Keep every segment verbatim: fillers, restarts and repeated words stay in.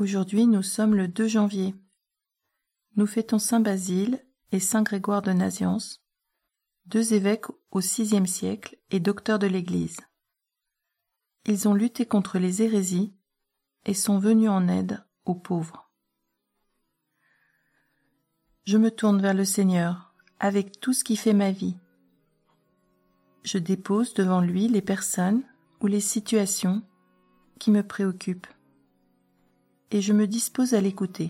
Aujourd'hui, nous sommes le deux janvier. Nous fêtons Saint Basile et Saint Grégoire de Nazianze, deux évêques au sixième siècle et docteurs de l'Église. Ils ont lutté contre les hérésies et sont venus en aide aux pauvres. Je me tourne vers le Seigneur avec tout ce qui fait ma vie. Je dépose devant lui les personnes ou les situations qui me préoccupent et je me dispose à l'écouter.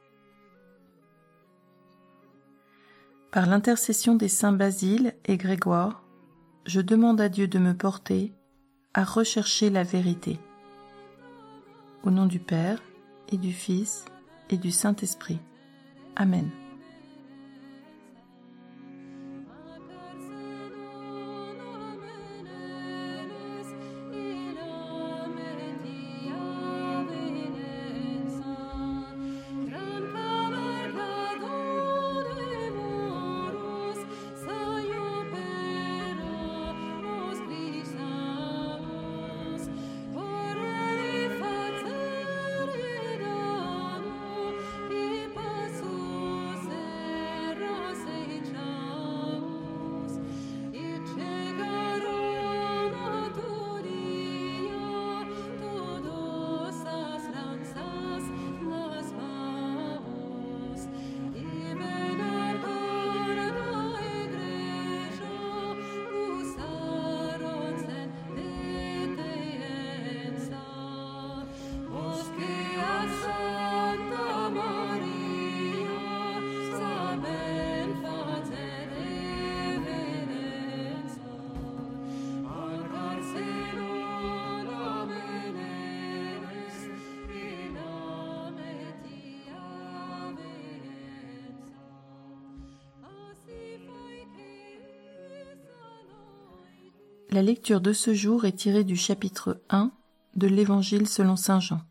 Par l'intercession des saints Basile et Grégoire, je demande à Dieu de me porter à rechercher la vérité. Au nom du Père et du Fils et du Saint-Esprit. Amen. La lecture de ce jour est tirée du chapitre un de l'Évangile selon saint Jean.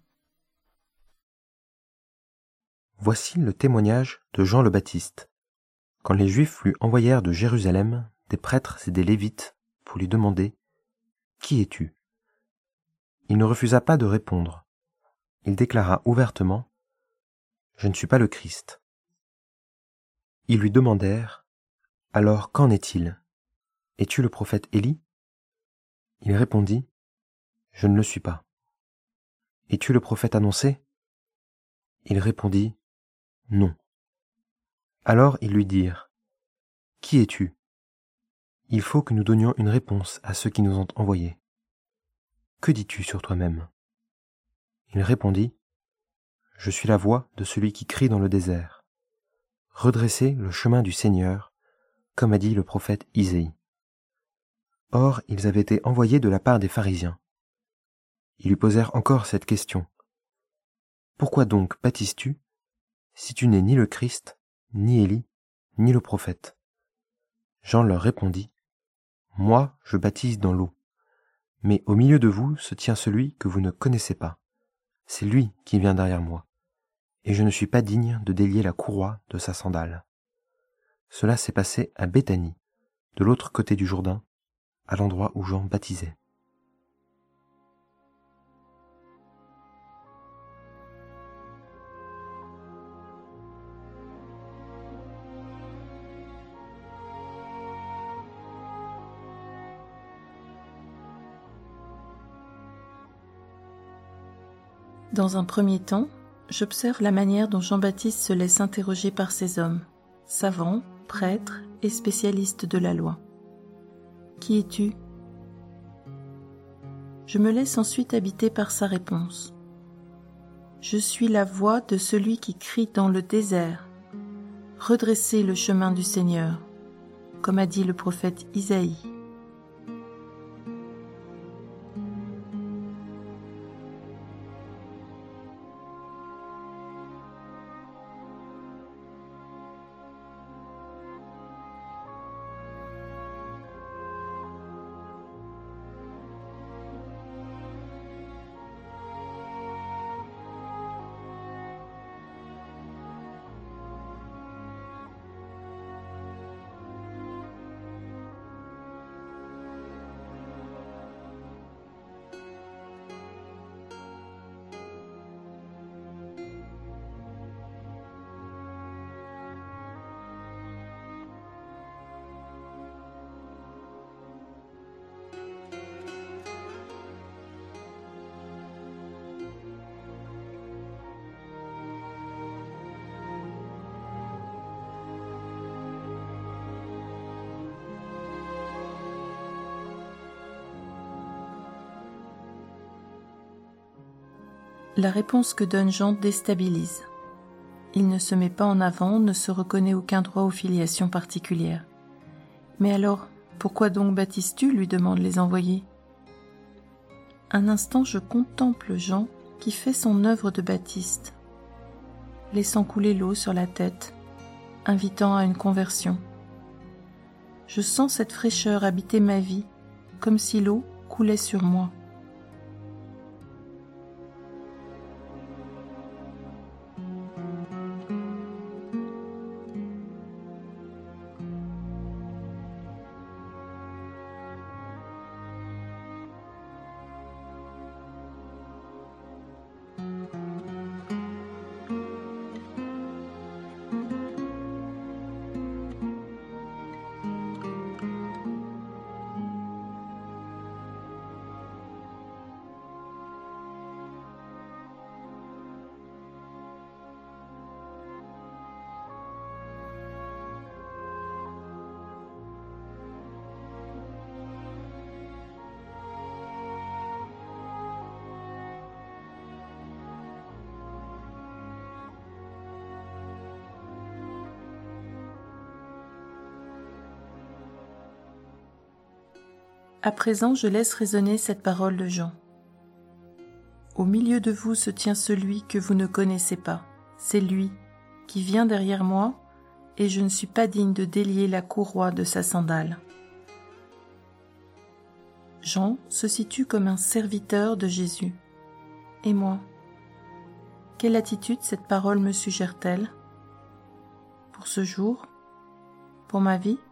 Voici le témoignage de Jean le Baptiste. Quand les Juifs lui envoyèrent de Jérusalem des prêtres et des Lévites pour lui demander « Qui es-tu » il ne refusa pas de répondre. Il déclara ouvertement « Je ne suis pas le Christ ». Ils lui demandèrent « Alors qu'en est-il ? Es-tu le prophète Élie ?» Il répondit « Je ne le suis pas. » « Es-tu le prophète annoncé ?» Il répondit « Non. » Alors ils lui dirent « Qui es-tu ? Il faut que nous donnions une réponse à ceux qui nous ont envoyés. Que dis-tu sur toi-même » Il répondit « Je suis la voix de celui qui crie dans le désert. Redressez le chemin du Seigneur, comme a dit le prophète Isaïe. » Or, ils avaient été envoyés de la part des pharisiens. Ils lui posèrent encore cette question. « Pourquoi donc baptises-tu, si tu n'es ni le Christ, ni Élie, ni le prophète ?» Jean leur répondit. « Moi, je baptise dans l'eau. Mais au milieu de vous se tient celui que vous ne connaissez pas. C'est lui qui vient derrière moi. Et je ne suis pas digne de délier la courroie de sa sandale. » Cela s'est passé à Béthanie, de l'autre côté du Jourdain, à l'endroit où Jean baptisait. Dans un premier temps, j'observe la manière dont Jean-Baptiste se laisse interroger par ces hommes, savants, prêtres et spécialistes de la loi. Qui es-tu ? Je me laisse ensuite habiter par sa réponse. Je suis la voix de celui qui crie dans le désert. Redressez le chemin du Seigneur, comme a dit le prophète Isaïe. La réponse que donne Jean déstabilise. Il ne se met pas en avant, ne se reconnaît aucun droit aux filiations particulières. Mais alors, pourquoi donc baptises-tu lui demandent les envoyés. Un instant, je contemple Jean qui fait son œuvre de baptiste, laissant couler l'eau sur la tête, invitant à une conversion. Je sens cette fraîcheur habiter ma vie, comme si l'eau coulait sur moi. À présent, je laisse résonner cette parole de Jean. Au milieu de vous se tient celui que vous ne connaissez pas. C'est lui qui vient derrière moi, et je ne suis pas digne de délier la courroie de sa sandale. Jean se situe comme un serviteur de Jésus. Et moi, quelle attitude cette parole me suggère-t-elle? Pour ce jour? Pour ma vie?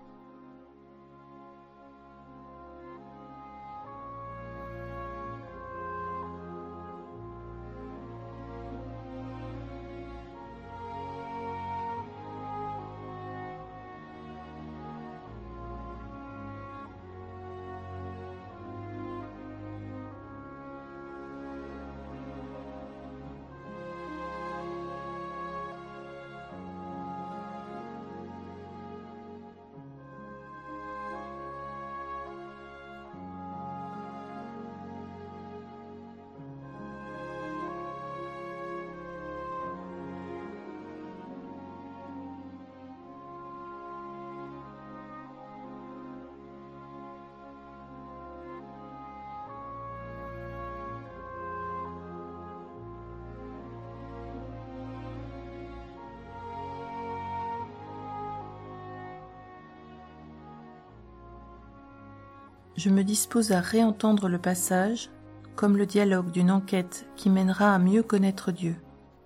Je me dispose à réentendre le passage comme le dialogue d'une enquête qui mènera à mieux connaître Dieu.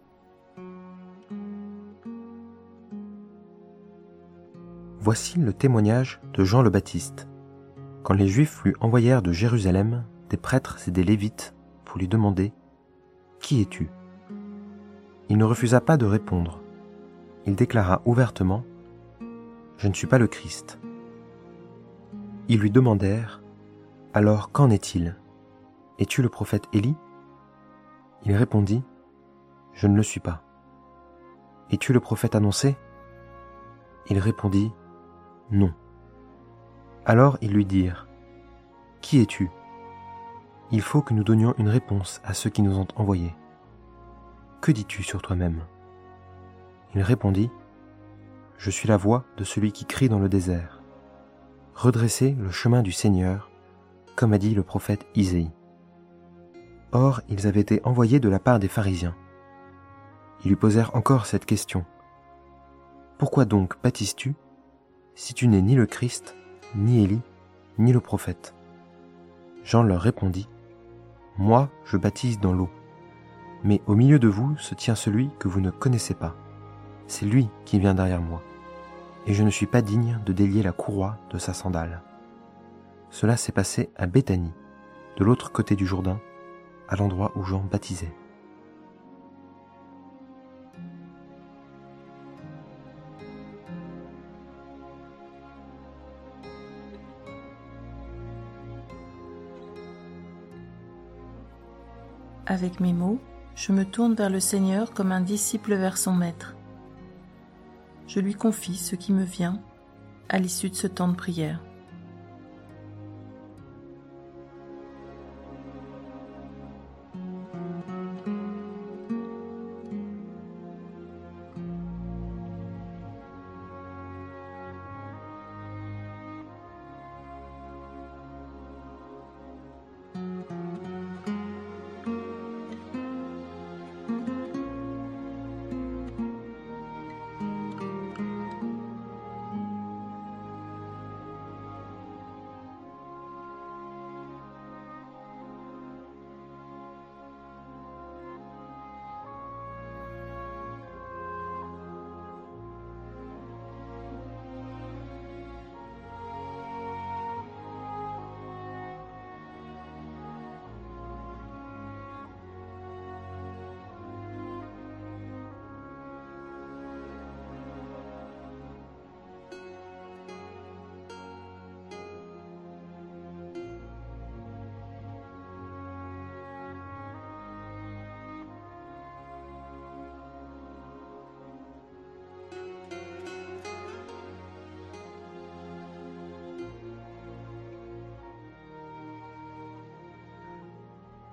Voici le témoignage de Jean le Baptiste. Quand les Juifs lui envoyèrent de Jérusalem des prêtres et des Lévites pour lui demander « Qui es-tu » Il ne refusa pas de répondre. Il déclara ouvertement « Je ne suis pas le Christ ». Ils lui demandèrent « Alors qu'en est-il ? Es-tu le prophète Élie » Il répondit « Je ne le suis pas. » « Es-tu le prophète annoncé » Il répondit « Non. » Alors ils lui dirent « Qui es-tu ? Il faut que nous donnions une réponse à ceux qui nous ont envoyés. Que dis-tu sur toi-même » Il répondit « Je suis la voix de celui qui crie dans le désert. Redressez le chemin du Seigneur, comme a dit le prophète Isaïe. » Or, ils avaient été envoyés de la part des pharisiens. Ils lui posèrent encore cette question. « Pourquoi donc baptises-tu, si tu n'es ni le Christ, ni Élie, ni le prophète ?» Jean leur répondit, « Moi, je baptise dans l'eau, mais au milieu de vous se tient celui que vous ne connaissez pas. C'est lui qui vient derrière moi, et je ne suis pas digne de délier la courroie de sa sandale. » Cela s'est passé à Béthanie, de l'autre côté du Jourdain, à l'endroit où Jean baptisait. Avec mes mots, je me tourne vers le Seigneur comme un disciple vers son maître. Je lui confie ce qui me vient à l'issue de ce temps de prière.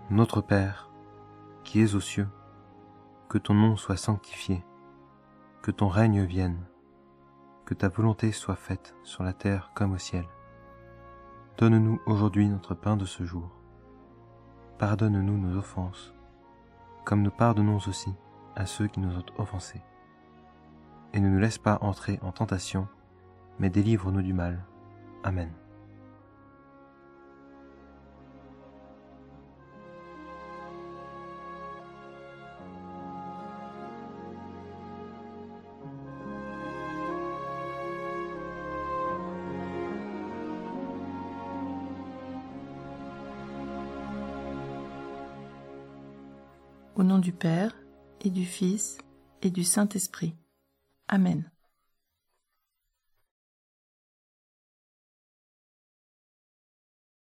Notre Père, qui es aux cieux, que ton nom soit sanctifié, que ton règne vienne, que ta volonté soit faite sur la terre comme au ciel. Donne-nous aujourd'hui notre pain de ce jour. Pardonne-nous nos offenses, comme nous pardonnons aussi à ceux qui nous ont offensés. Et ne nous laisse pas entrer en tentation, mais délivre-nous du mal. Amen. Au nom du Père, et du Fils, et du Saint-Esprit. Amen.